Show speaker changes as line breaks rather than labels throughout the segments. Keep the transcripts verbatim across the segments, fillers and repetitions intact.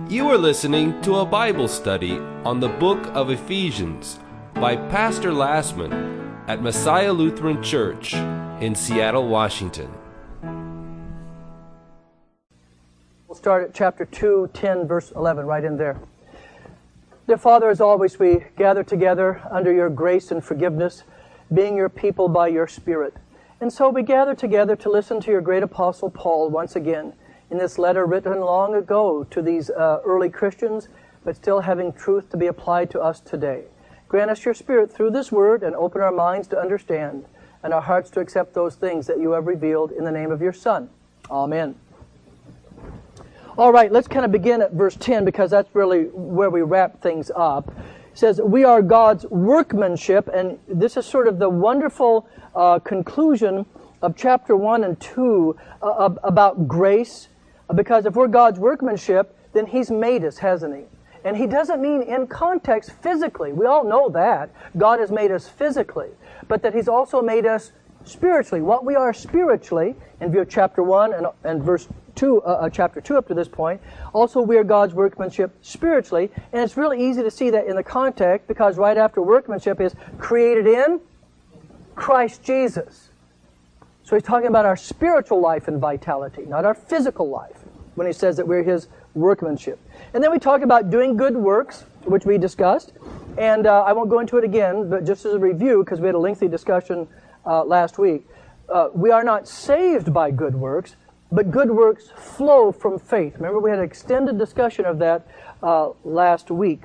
You are listening to a Bible study on the book of Ephesians by Pastor Lassman at Messiah Lutheran Church in Seattle, Washington.
We'll start at chapter two, ten, verse eleven, right in there. Dear Father, as always, we gather together under your grace and forgiveness, being your people by your Spirit. And so we gather together to listen to your great apostle Paul once again in this letter written long ago to these uh, early Christians, but still having truth to be applied to us today. Grant us your Spirit through this word and open our minds to understand and our hearts to accept those things that you have revealed in the name of your Son. Amen. All right, let's kind of begin at verse ten because that's really where we wrap things up. It says, we are God's workmanship, and this is sort of the wonderful uh, conclusion of chapter one and two uh, about grace, because if we're God's workmanship, then He's made us, hasn't He? And He doesn't mean in context physically. We all know that. God has made us physically, but that He's also made us spiritually. What we are spiritually, in view of chapter one and, and verse two, uh, chapter two up to this point, also we are God's workmanship spiritually, and it's really easy to see that in the context, because right after workmanship is created in Christ Jesus. So he's talking about our spiritual life and vitality, not our physical life, when he says that we're His workmanship. And then we talk about doing good works, which we discussed, and uh, I won't go into it again, but just as a review, because we had a lengthy discussion uh, last week, uh, we are not saved by good works, but good works flow from faith. Remember, we had an extended discussion of that uh, last week.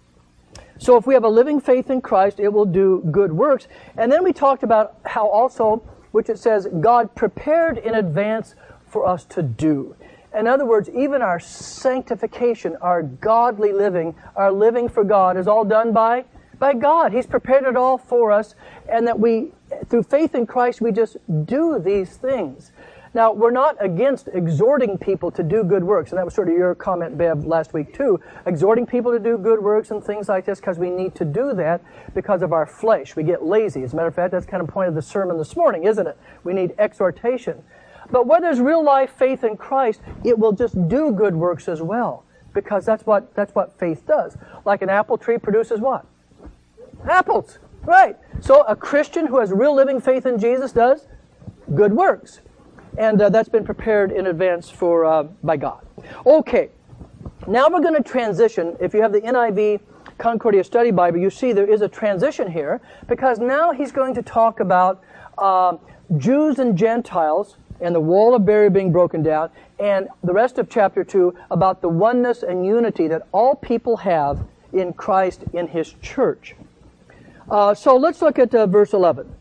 So if we have a living faith in Christ, it will do good works. And then we talked about how also, which it says, God prepared in advance for us to do. In other words, even our sanctification, our godly living, our living for God is all done by, by God. He's prepared it all for us, and that we, through faith in Christ, we just do these things. Now, we're not against exhorting people to do good works, and that was sort of your comment, Bev, last week too. Exhorting people to do good works and things like this because we need to do that because of our flesh. We get lazy. As a matter of fact, that's kind of the point of the sermon this morning, isn't it? We need exhortation. But where there's real life faith in Christ, it will just do good works as well, because that's what that's what faith does. Like an apple tree produces what? Apples, right? So a Christian who has real living faith in Jesus does good works. And uh, that's been prepared in advance for uh, by God. Okay, now we're going to transition. If you have the N I V Concordia Study Bible, you see there is a transition here, because now he's going to talk about uh, Jews and Gentiles and the wall of barrier being broken down, and the rest of chapter two about the oneness and unity that all people have in Christ in His church. Uh, so let's look at uh, verse eleven.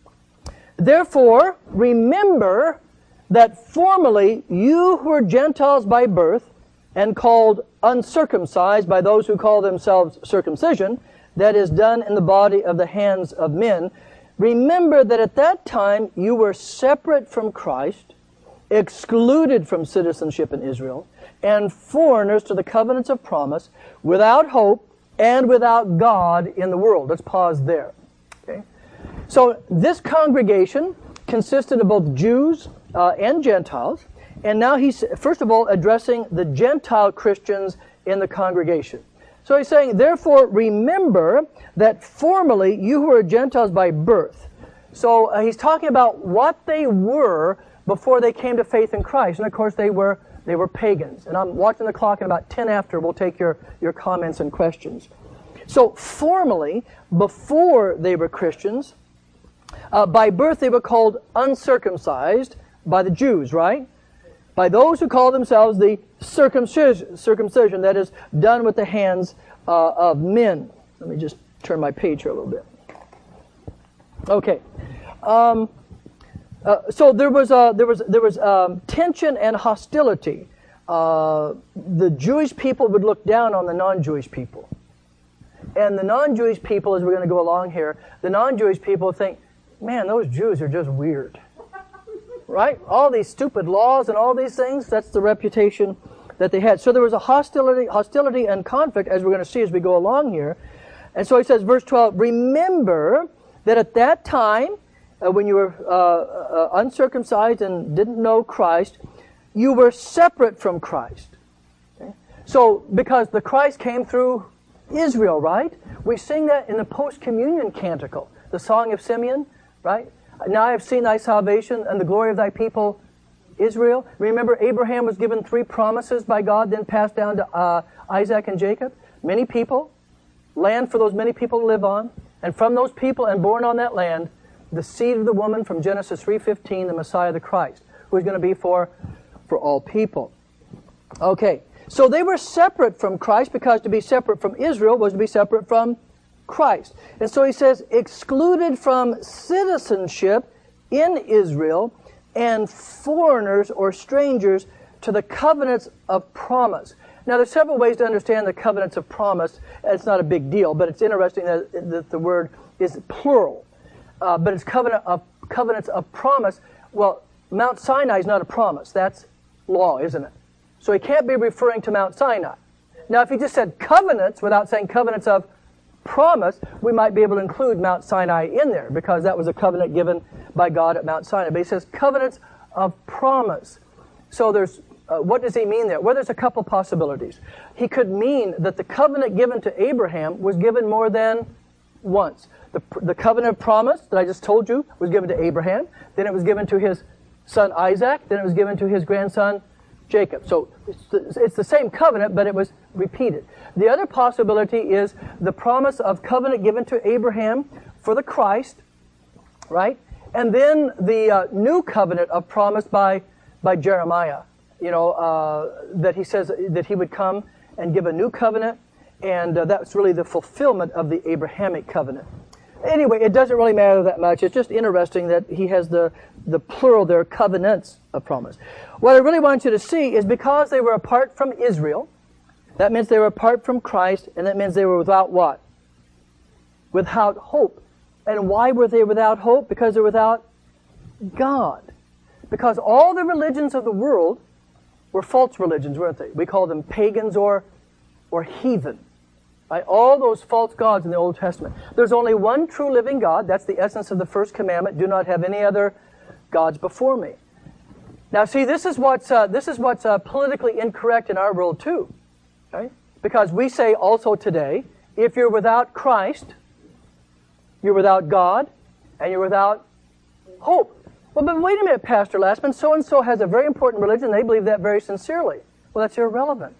Therefore, remember that formerly you who were Gentiles by birth and called uncircumcised by those who call themselves circumcision, that is done in the body of the hands of men, remember that at that time you were separate from Christ, excluded from citizenship in Israel, and foreigners to the covenants of promise, without hope and without God in the world. Let's pause there. Okay? So this congregation consisted of both Jews Uh, and Gentiles, and now he's first of all addressing the Gentile Christians in the congregation. So he's saying, therefore remember that formerly you who were Gentiles by birth. So uh, he's talking about what they were before they came to faith in Christ, and of course they were they were pagans. And I'm watching the clock, and about ten after we'll take your your comments and questions. So formerly, before they were Christians, uh, by birth they were called uncircumcised by the Jews, right? By those who call themselves the circumcision, circumcision that is done with the hands uh, of men. Let me just turn my page here a little bit. Okay. Um, uh, so there was uh, there was there was um, tension and hostility. Uh, the Jewish people would look down on the non-Jewish people, and the non-Jewish people, as we're going to go along here, the non-Jewish people think, man, those Jews are just weird. Right? All these stupid laws and all these things, that's the reputation that they had. So there was a hostility, hostility and conflict, as we're going to see as we go along here. And so he says, verse twelve, remember that at that time, uh, when you were uh, uh, uncircumcised and didn't know Christ, you were separate from Christ. Okay? So, because the Christ came through Israel, right? We sing that in the post-communion canticle, the Song of Simeon, right? Now I have seen thy salvation and the glory of thy people, Israel. Remember, Abraham was given three promises by God, then passed down to uh, Isaac and Jacob. Many people, land for those many people to live on, and from those people and born on that land, the seed of the woman from Genesis three fifteen, the Messiah, the Christ, who is going to be for, for all people. Okay, so they were separate from Christ because to be separate from Israel was to be separate from Christ. And so he says, excluded from citizenship in Israel and foreigners or strangers to the covenants of promise. Now, there's several ways to understand the covenants of promise. It's not a big deal, but it's interesting that, that the word is plural. Uh, but it's covenant of, covenants of promise. Well, Mount Sinai is not a promise. That's law, isn't it? So he can't be referring to Mount Sinai. Now, if he just said covenants without saying covenants of promise, we might be able to include Mount Sinai in there because that was a covenant given by God at Mount Sinai. But he says covenants of promise. So there's, uh, what does he mean there? Well, there's a couple possibilities. He could mean that the covenant given to Abraham was given more than once. The, the covenant of promise that I just told you was given to Abraham. Then it was given to his son Isaac. Then it was given to his grandson Jacob. So it's the, it's the same covenant, but it was repeated. The other possibility is the promise of covenant given to Abraham for the Christ, right? And then the uh, new covenant of promise by, by Jeremiah, you know, uh, that he says that he would come and give a new covenant, and uh, that's really the fulfillment of the Abrahamic covenant. Anyway, it doesn't really matter that much. It's just interesting that he has the, the plural there, covenants of promise. What I really want you to see is because they were apart from Israel, that means they were apart from Christ, and that means they were without what? Without hope. And why were they without hope? Because they're without God. Because all the religions of the world were false religions, weren't they? We call them pagans or, or heathen. Right? All those false gods in the Old Testament. There's only one true living God. That's the essence of the first commandment. Do not have any other gods before me. Now, see, this is what's uh, this is what's uh, politically incorrect in our world too, right? Because we say also today, if you're without Christ, you're without God, and you're without hope. Well, but wait a minute, Pastor Lastman. So and so has a very important religion. They believe that very sincerely. Well, that's irrelevant.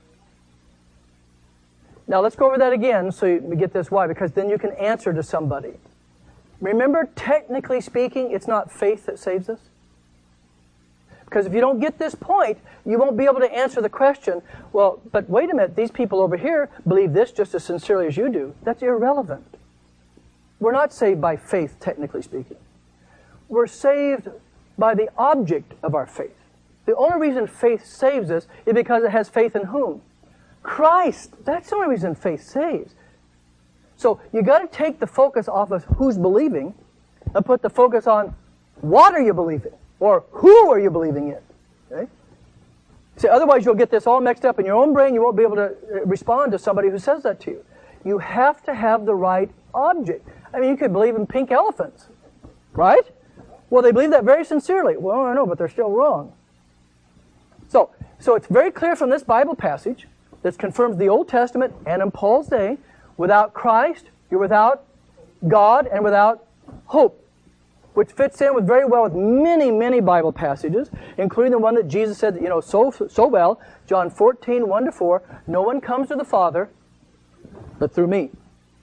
Now, let's go over that again so you get this why, because then you can answer to somebody. Remember, technically speaking, it's not faith that saves us. Because if you don't get this point, you won't be able to answer the question, well, but wait a minute, these people over here believe this just as sincerely as you do. That's irrelevant. We're not saved by faith, technically speaking. We're saved by the object of our faith. The only reason faith saves us is because it has faith in whom? Christ. That's the only reason faith saves. So you got to take the focus off of who's believing and put the focus on what are you believing or who are you believing in. Okay? See, otherwise you'll get this all mixed up in your own brain. You won't be able to respond to somebody who says that to you. You have to have the right object. I mean, you could believe in pink elephants, right? Well, they believe that very sincerely. Well, I know, but they're still wrong. So, so it's very clear from this Bible passage. This confirms the Old Testament and in Paul's day, without Christ, you're without God and without hope, which fits in with very well with many, many Bible passages, including the one that Jesus said, you know, so so well, John fourteen, one to four, no one comes to the Father but through me.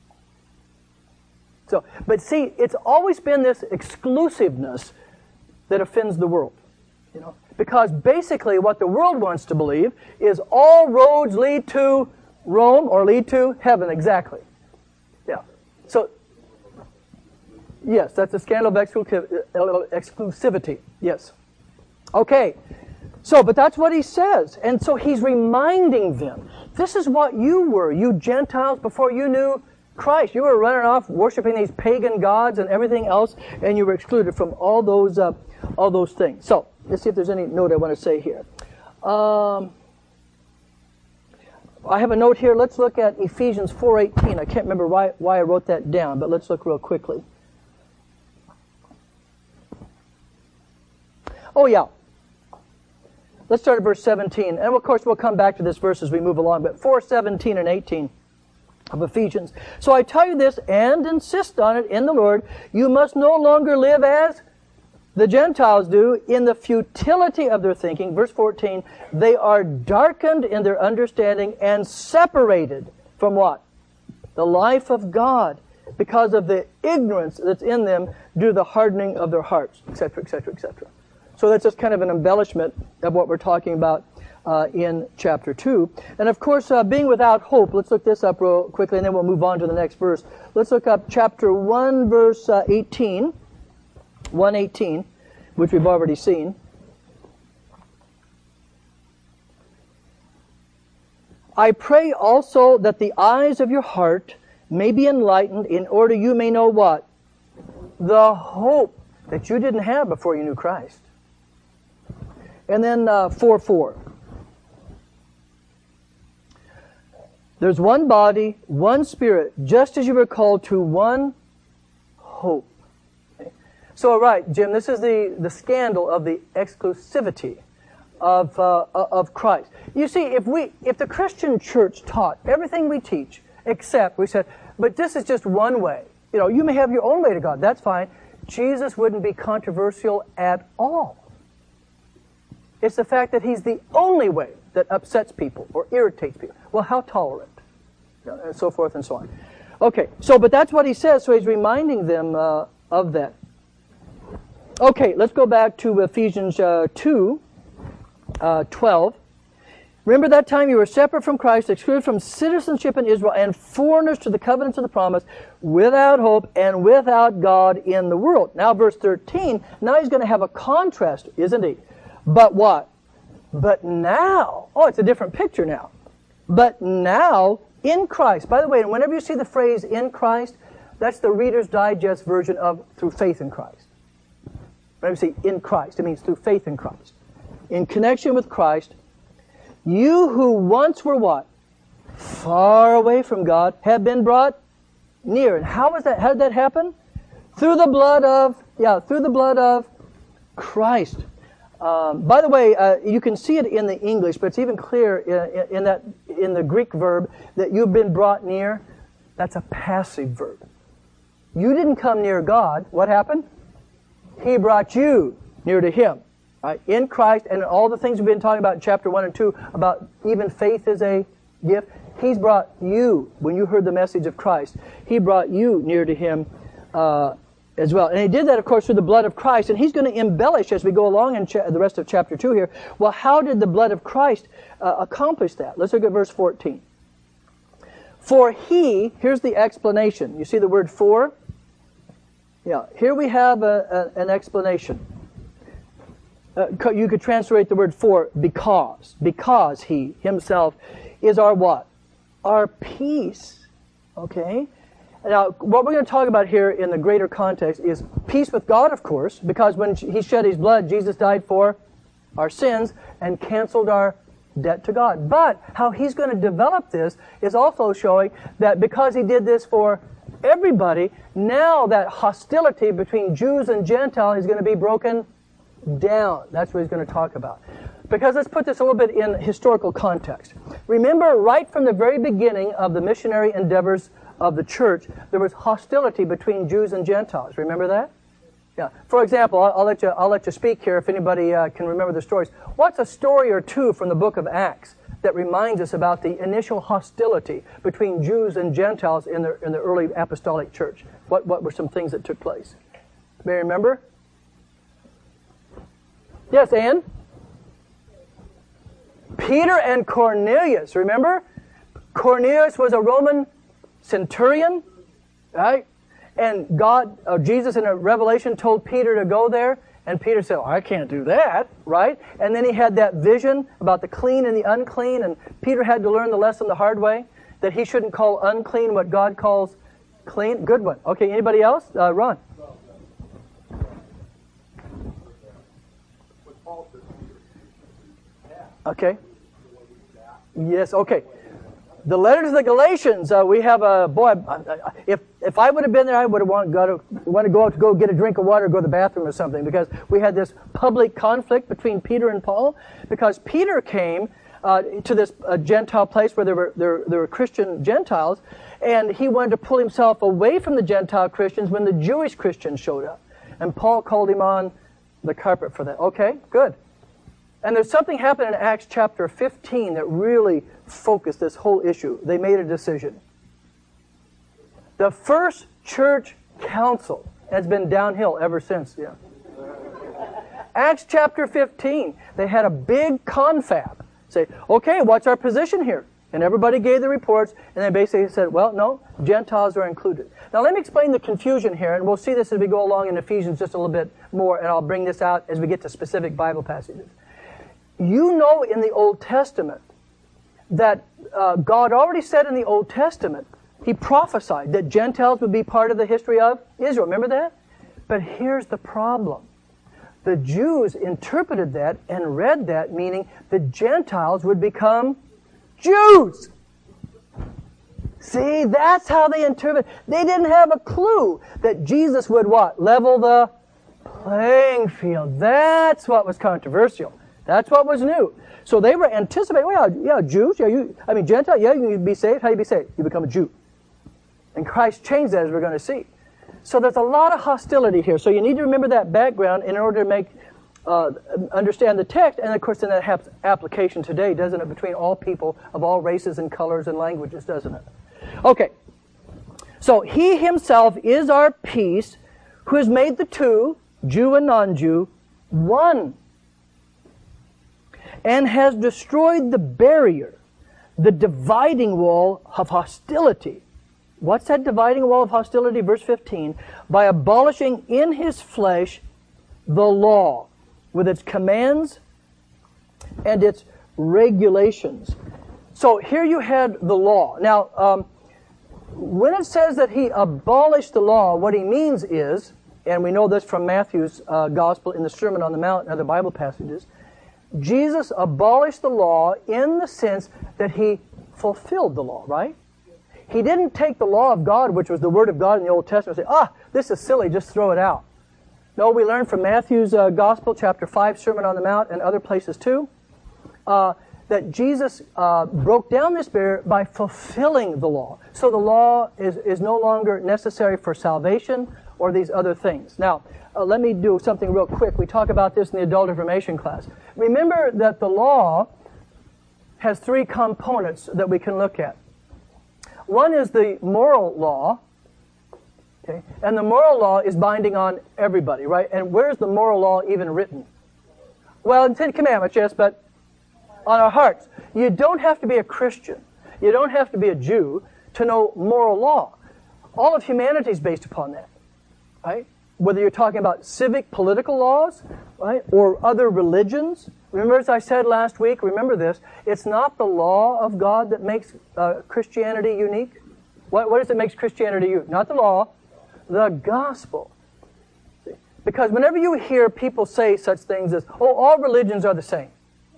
So, but see, it's always been this exclusiveness that offends the world, you know. Because basically what the world wants to believe is all roads lead to Rome or lead to heaven, exactly. Yeah. So, yes, that's a scandal of exclusivity. Yes. Okay. So, but that's what he says. And so he's reminding them, this is what you were, you Gentiles, before you knew Christ. You were running off worshiping these pagan gods and everything else, and you were excluded from all those, uh, all those things. So, let's see if there's any note I want to say here. Um, I have a note here. Let's look at Ephesians four eighteen. I can't remember why, why I wrote that down, but let's look real quickly. Oh, yeah. Let's start at verse seventeen. And of course, we'll come back to this verse as we move along. But four, seventeen, and eighteen of Ephesians. So I tell you this and insist on it in the Lord. You must no longer live as the Gentiles do in the futility of their thinking. Verse fourteen, they are darkened in their understanding and separated from what? The life of God because of the ignorance that's in them due to the hardening of their hearts, et cetera, et cetera, et cetera. So that's just kind of an embellishment of what we're talking about uh, in chapter two. And of course, uh, being without hope, let's look this up real quickly and then we'll move on to the next verse. Let's look up chapter one, verse uh, eighteen. one eighteen, which we've already seen. I pray also that the eyes of your heart may be enlightened in order you may know what? The hope that you didn't have before you knew Christ. And then uh, four four. There's one body, one spirit, just as you were called to one hope. Okay. So, all right, Jim, this is the, the scandal of the exclusivity of uh, of Christ. You see, if we if the Christian church taught everything we teach, except we said, but this is just one way. You know, you may have your own way to God. That's fine. Jesus wouldn't be controversial at all. It's the fact that He's the only way that upsets people or irritates people. Well, how tolerant? And so forth and so on. Okay, so, but that's what He says, so He's reminding them uh, of that. Okay, let's go back to Ephesians uh, two, uh, twelve. Remember that time you were separate from Christ, excluded from citizenship in Israel, and foreigners to the covenants of the promise, without hope and without God in the world. Now verse thirteen, now He's going to have a contrast, isn't He? But what? But now, oh, it's a different picture now. But now, in Christ. By the way, whenever you see the phrase in Christ, that's the Reader's Digest version of through faith in Christ. Whenever you see in Christ, it means through faith in Christ. In connection with Christ, you who once were what? Far away from God have been brought near. And how was that? How did that happen? Through the blood of, yeah, through the blood of Christ. Um, by the way, uh, you can see it in the English, but it's even clear in, in that in the Greek verb that you've been brought near. That's a passive verb. You didn't come near God. What happened? He brought you near to Him. Right? In Christ, and all the things we've been talking about in chapter one and two, about even faith is a gift, He's brought you, when you heard the message of Christ, He brought you near to Him uh, as well. And He did that, of course, through the blood of Christ. And He's going to embellish as we go along in cha- the rest of chapter two here. Well, how did the blood of Christ uh, accomplish that? Let's look at verse fourteen. For He, here's the explanation. You see the word for? Yeah, here we have a, a, an explanation. Uh, you could translate the word for because. Because He Himself is our what? Our peace. Okay? Now, what we're going to talk about here in the greater context is peace with God, of course, because when He shed His blood, Jesus died for our sins and canceled our debt to God. But how He's going to develop this is also showing that because He did this for everybody, now that hostility between Jews and Gentiles is going to be broken down. That's what He's going to talk about. Because let's put this a little bit in historical context. Remember, right from the very beginning of the missionary endeavors of the church, there was hostility between Jews and Gentiles. Remember that? Yeah. For example, I'll, I'll let you I'll let you speak here if anybody uh, can remember the stories. What's a story or two from the book of Acts that reminds us about the initial hostility between Jews and Gentiles in the in the early apostolic church? What what were some things that took place? May you remember? Yes, Ann? Peter and Cornelius, remember? Cornelius was a Roman centurion, right? And God, uh, Jesus in a revelation told Peter to go there, and Peter said, oh, I can't do that, right? And then he had that vision about the clean and the unclean, and Peter had to learn the lesson the hard way, that he shouldn't call unclean what God calls clean. Good one. Okay, anybody else? Uh, Ron. Okay. Yes, okay. The letter to the Galatians, uh, we have a, boy, if if I would have been there, I would have wanted, got to, want to go out to go get a drink of water or go to the bathroom or something, because we had this public conflict between Peter and Paul, because Peter came uh, to this uh, Gentile place where there were, there, there were Christian Gentiles, and he wanted to pull himself away from the Gentile Christians when the Jewish Christians showed up. And Paul called him on the carpet for that. Okay, good. And there's something happened in Acts chapter fifteen that really focused this whole issue. They made a decision. The first church council has been downhill ever since. Yeah. Acts chapter fifteen, they had a big confab. Say, okay, what's our position here? And everybody gave the reports, and they basically said, well, no, Gentiles are included. Now let me explain the confusion here, and we'll see this as we go along in Ephesians just a little bit more, and I'll bring this out as we get to specific Bible passages. You know in the Old Testament that uh, God already said in the Old Testament, He prophesied that Gentiles would be part of the history of Israel. Remember that? But here's the problem. The Jews interpreted that and read that, meaning the Gentiles would become Jews. See, that's how they interpret. They didn't have a clue that Jesus would what? Level the playing field. That's what was controversial. That's what was new. So they were anticipating, well, yeah, yeah, Jews, yeah, you, I mean, Gentile, yeah, you can be saved. How do you be saved? You become a Jew. And Christ changed that, as we're going to see. So there's a lot of hostility here. So you need to remember that background in order to make, uh, understand the text. And of course, then that has application today, doesn't it, between all people of all races and colors and languages, doesn't it? Okay. So He Himself is our peace, who has made the two, Jew and non-Jew, one, and has destroyed the barrier, the dividing wall of hostility. What's that dividing wall of hostility? Verse fifteen. By abolishing in His flesh the law with its commands and its regulations. So here you had the law. Now, um, when it says that He abolished the law, what He means is, and we know this from Matthew's uh, Gospel in the Sermon on the Mount and other Bible passages, Jesus abolished the law in the sense that He fulfilled the law, right? He didn't take the law of God, which was the Word of God in the Old Testament, and say, ah, this is silly, just throw it out. No, we learn from Matthew's uh, Gospel, chapter five, Sermon on the Mount, and other places too, uh, that Jesus uh, broke down this barrier by fulfilling the law. So the law is, is no longer necessary for salvation or these other things. Now, uh, let me do something real quick. We talk about this in the adult information class. Remember that the law has three components that we can look at. One is the moral law, okay? And the moral law is binding on everybody, right? And where's the moral law even written? Well, in Ten Commandments, yes, but on our hearts. You don't have to be a Christian. You don't have to be a Jew to know moral law. All of humanity is based upon that, right? Whether you're talking about civic, political laws, right, or other religions. Remember, as I said last week, remember this, it's not the law of God that makes uh, Christianity unique. What, what is it that makes Christianity unique? Not the law, the gospel. See? Because whenever you hear people say such things as, oh, all religions are the same,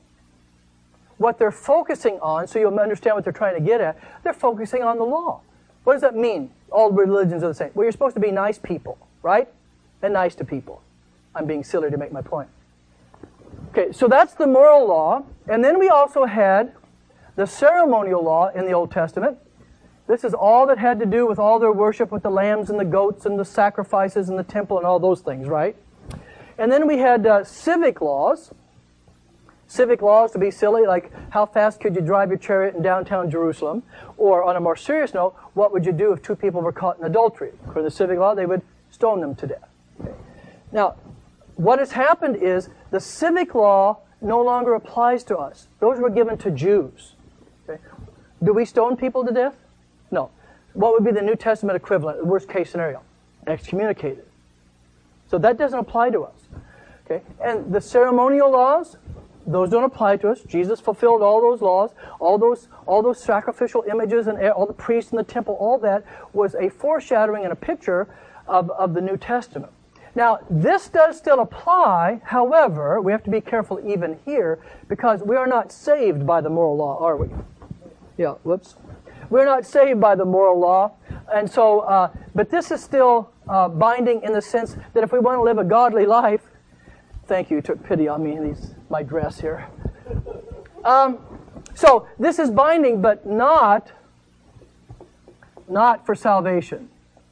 what they're focusing on, so you'll understand what they're trying to get at, they're focusing on the law. What does that mean, all religions are the same? Well, you're supposed to be nice people, right? And nice to people. I'm being silly to make my point. Okay, so that's the moral law. And then we also had the ceremonial law in the Old Testament. This is all that had to do with all their worship with the lambs and the goats and the sacrifices in the temple and all those things, right? And then we had uh, civic laws. Civic laws, to be silly, like how fast could you drive your chariot in downtown Jerusalem? Or on a more serious note, what would you do if two people were caught in adultery? For the civic law, they would stone them to death. Okay. Now, what has happened is the civic law no longer applies to us. Those were given to Jews. Okay. Do we stone people to death? No. What would be the New Testament equivalent, the worst case scenario? Excommunicated. So that doesn't apply to us. Okay. And the ceremonial laws, those don't apply to us. Jesus fulfilled all those laws, all those, all those sacrificial images and all the priests in the temple, all that was a foreshadowing and a picture of, of the New Testament. Now, this does still apply. However, we have to be careful even here because we are not saved by the moral law, are we? Yeah, whoops. We're not saved by the moral law. And so, uh, but this is still uh, binding in the sense that if we want to live a godly life, thank you, you took pity on me in these, my dress here. Um, so this is binding, but not, not for salvation.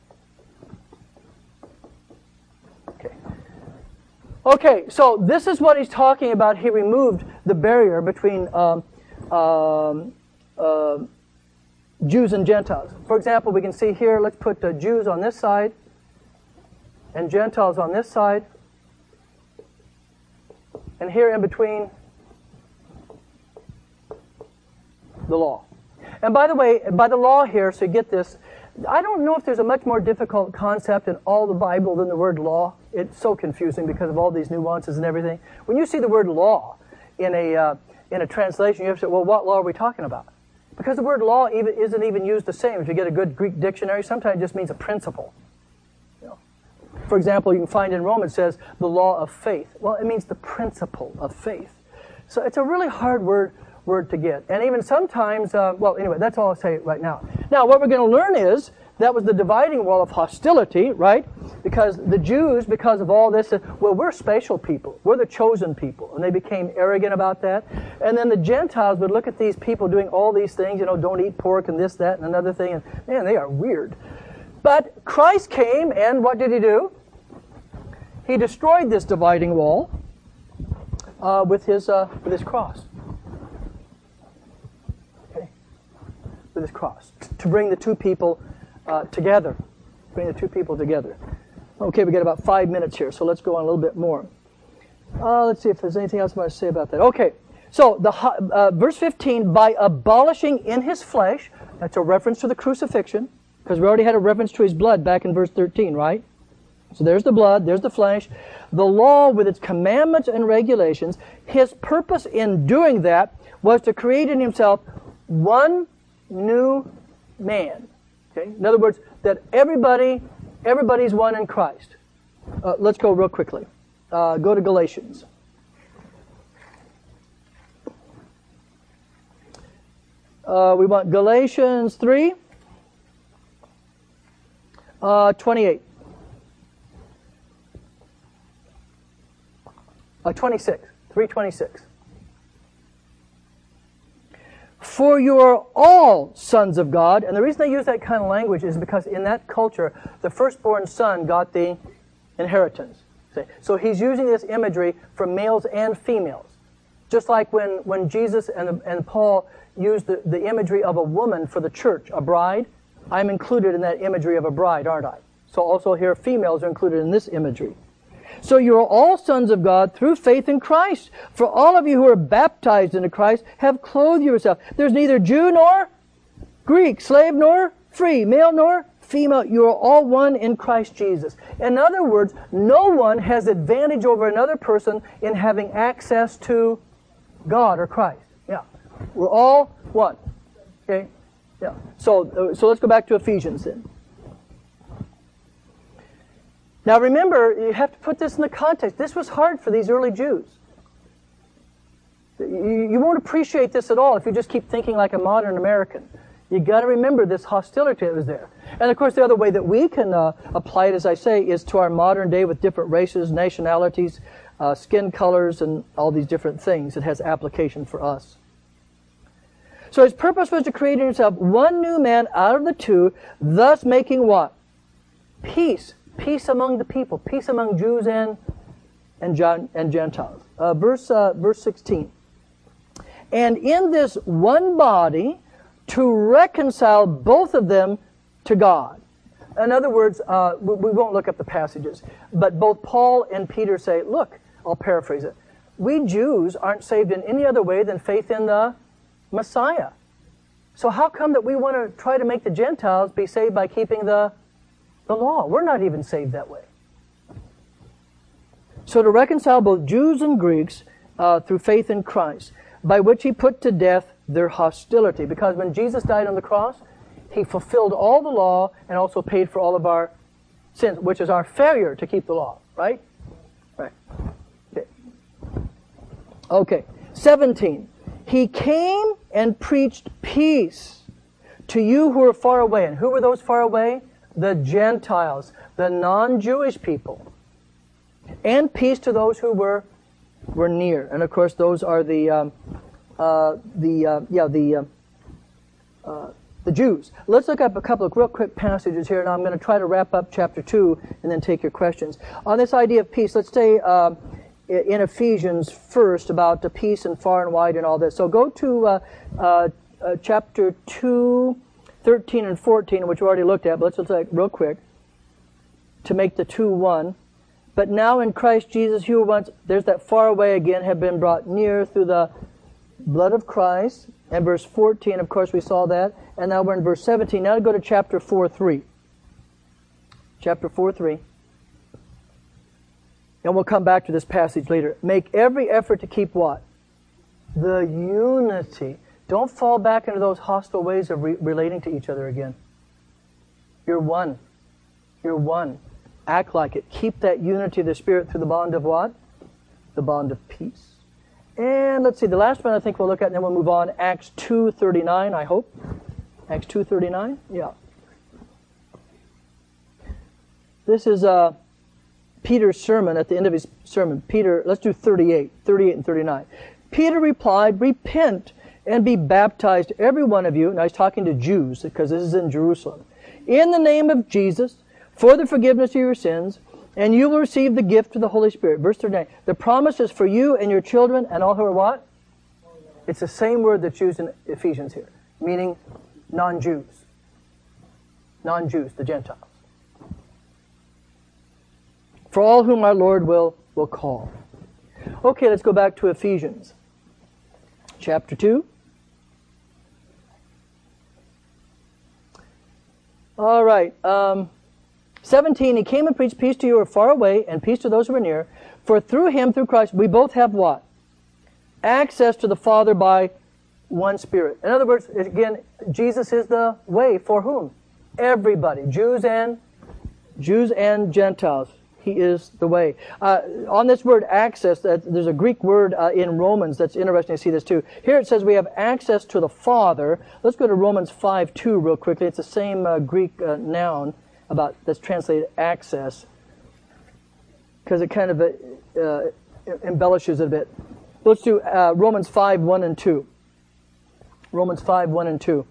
Okay. Okay, so this is what he's talking about. He removed the barrier between um, um, uh, Jews and Gentiles. For example, we can see here, let's put the Jews on this side and Gentiles on this side. And here in between, the law. And by the way, by the law here, so you get this, I don't know if there's a much more difficult concept in all the Bible than the word law. It's so confusing because of all these nuances and everything. When you see the word law in a, uh, in a translation, you have to say, well, what law are we talking about? Because the word law even, isn't even used the same. If you get a good Greek dictionary, sometimes it just means a principle. You know? For example, you can find in Romans it says the law of faith. Well, it means the principle of faith. So it's a really hard word word to get. And even sometimes, uh, well, anyway, that's all I'll say right now. Now, what we're going to learn is that was the dividing wall of hostility, right? Because the Jews, because of all this, said, well, we're special people. We're the chosen people. And they became arrogant about that. And then the Gentiles would look at these people doing all these things, you know, don't eat pork and this, that, and another thing. And man, they are weird. But Christ came, and what did he do? He destroyed this dividing wall uh, with his uh, with his cross. Okay, with his cross to bring the two people uh, together. Bring the two people together. Okay, we got about five minutes here, so let's go on a little bit more. Uh, let's see if there's anything else I want to say about that. Okay, so the uh, verse fifteen, by abolishing in his flesh, that's a reference to the crucifixion, because we already had a reference to his blood back in verse thirteen, right? So there's the blood, there's the flesh. The law with its commandments and regulations, his purpose in doing that was to create in himself one new man. Okay? In other words, that everybody, everybody's one in Christ. Uh, let's go real quickly. Uh, go to Galatians. Uh, we want Galatians three, uh, twenty-eight. Uh, twenty-six, three twenty-six. For you are all sons of God. And the reason they use that kind of language is because in that culture, the firstborn son got the inheritance. So he's using this imagery for males and females. Just like when, when Jesus and, and Paul used the, the imagery of a woman for the church, a bride, I'm included in that imagery of a bride, aren't I? So also here, females are included in this imagery. So you are all sons of God through faith in Christ. For all of you who are baptized into Christ have clothed yourself. There's neither Jew nor Greek, slave nor free, male nor female. You are all one in Christ Jesus. In other words, no one has advantage over another person in having access to God or Christ. Yeah, we're all one. Okay, yeah. So, so let's go back to Ephesians then. Now remember, you have to put this in the context. This was hard for these early Jews. You, you won't appreciate this at all if you just keep thinking like a modern American. You've got to remember this hostility that was there. And of course, the other way that we can uh, apply it, as I say, is to our modern day with different races, nationalities, uh, skin colors, and all these different things. It has application for us. So his purpose was to create in himself one new man out of the two, thus making what? Peace. Peace among the people. Peace among Jews and and, and Gentiles. Uh, verse uh, verse sixteen. And in this one body, to reconcile both of them to God. In other words, uh, we, we won't look up the passages, but both Paul and Peter say, look, I'll paraphrase it. We Jews aren't saved in any other way than faith in the Messiah. So how come that we want to try to make the Gentiles be saved by keeping the The law? We're not even saved that way. So to reconcile both Jews and Greeks uh, through faith in Christ, by which he put to death their hostility. Because when Jesus died on the cross, he fulfilled all the law and also paid for all of our sins, which is our failure to keep the law. Right? Right. Okay. Okay. seventeen. He came and preached peace to you who are far away. And who were those far away? The Gentiles, the non-Jewish people. And peace to those who were were near. And of course, those are the um, uh, the uh, yeah the uh, uh, the Jews. Let's look up a couple of real quick passages here, and I'm going to try to wrap up chapter two and then take your questions on this idea of peace. Let's stay uh, in Ephesians first about the peace and far and wide and all this. So go to uh, uh, uh, chapter two, thirteen and fourteen, which we already looked at. But let's look at real quick to make the two one. But now in Christ Jesus, you who once, there's that far away again, have been brought near through the blood of Christ. And verse fourteen, of course, we saw that. And now we're in verse seventeen. Now to go to chapter four three. Chapter four three. And we'll come back to this passage later. Make every effort to keep what? The unity. Don't fall back into those hostile ways of re- relating to each other again. You're one. You're one. Act like it. Keep that unity of the Spirit through the bond of what? The bond of peace. And let's see, the last one I think we'll look at, and then we'll move on. Acts two thirty-nine, I hope. Acts two thirty-nine? Yeah. This is uh, Peter's sermon at the end of his sermon. Peter, let's do thirty-eight. thirty-eight and thirty-nine. Peter replied, repent and be baptized, every one of you. Now he's talking to Jews, because this is in Jerusalem. In the name of Jesus, for the forgiveness of your sins, and you will receive the gift of the Holy Spirit. Verse thirty-nine. The promise is for you and your children and all who are what? It's the same word that's used in Ephesians here, meaning non-Jews. Non-Jews, the Gentiles. For all whom our Lord will, will call. Okay, let's go back to Ephesians. Chapter two. All right. Um... seventeen, he came and preached peace to you who are far away and peace to those who are near. For through him, through Christ, we both have what? Access to the Father by one Spirit. In other words, again, Jesus is the way for whom? Everybody. Jews and Jews and Gentiles. He is the way. Uh, on this word access, uh, there's a Greek word uh, in Romans that's interesting to see this too. Here it says we have access to the Father. Let's go to Romans five two real quickly. It's the same uh, Greek uh, noun about that's translated access, because it kind of uh, embellishes it a bit. Let's do uh, Romans five one and two. Romans five one and two.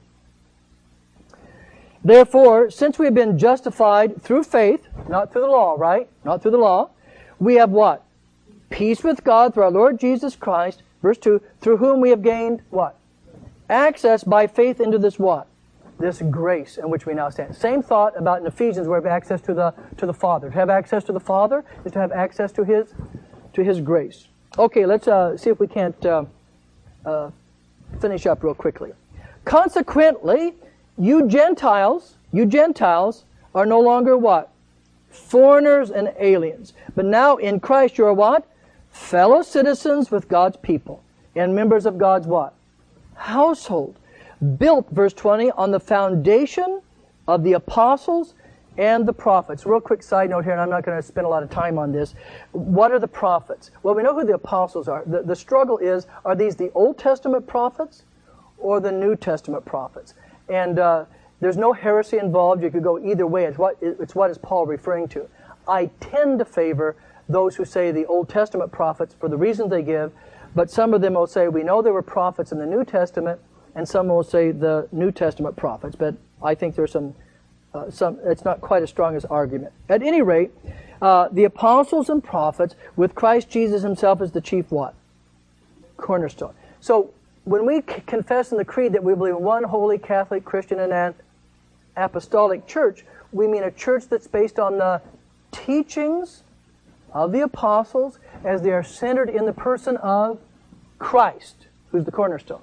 Therefore, since we have been justified through faith, not through the law, right? Not through the law, we have what? Peace with God through our Lord Jesus Christ. Verse two, through whom we have gained what? Access by faith into this what? This grace in which we now stand. Same thought about in Ephesians where we have access to the to the Father. To have access to the Father is to have access to His to His grace. Okay, let's uh, see if we can't uh, uh, finish up real quickly. Consequently, you Gentiles, you Gentiles are no longer what? Foreigners and aliens. But now in Christ you are what? Fellow citizens with God's people and members of God's what? Household. Built, verse twenty, on the foundation of the apostles and the prophets. Real quick side note here, and I'm not going to spend a lot of time on this. What are the prophets? Well, we know who the apostles are. The, the struggle is, are these the Old Testament prophets or the New Testament prophets? And uh, there's no heresy involved. You could go either way. It's what, it's what is Paul referring to. I tend to favor those who say the Old Testament prophets for the reasons they give, but some of them will say, we know there were prophets in the New Testament, and some will say the New Testament prophets, but I think there's some, uh, some. It's not quite as strong as argument. At any rate, uh, the apostles and prophets, with Christ Jesus Himself as the chief what? Cornerstone. So when we c- confess in the creed that we believe in one holy Catholic, Christian, and an apostolic church, we mean a church that's based on the teachings of the apostles as they are centered in the person of Christ, who's the cornerstone.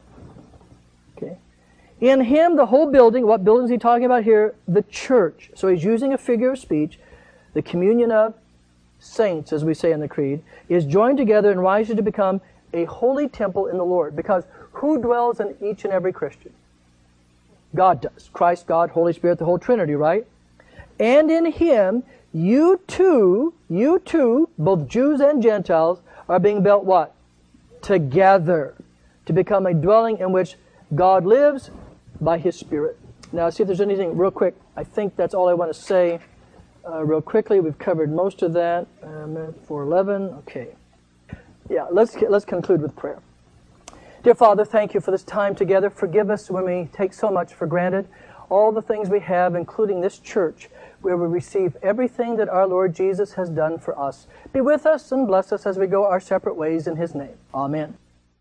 Okay. In Him, the whole building, what building is he talking about here? The church. So he's using a figure of speech. The communion of saints, as we say in the creed, is joined together and rises to become a holy temple in the Lord. Because who dwells in each and every Christian? God does. Christ, God, Holy Spirit, the whole Trinity, right? And in Him, you too, you too, both Jews and Gentiles, are being built what? Together. To become a dwelling in which God lives by His Spirit. Now, see if there's anything real quick. I think that's all I want to say uh, real quickly. We've covered most of that. Um, four eleven, okay. Yeah, let's, let's conclude with prayer. Dear Father, thank you for this time together. Forgive us when we take so much for granted. All the things we have, including this church, where we receive everything that our Lord Jesus has done for us. Be with us and bless us as we go our separate ways in His name. Amen.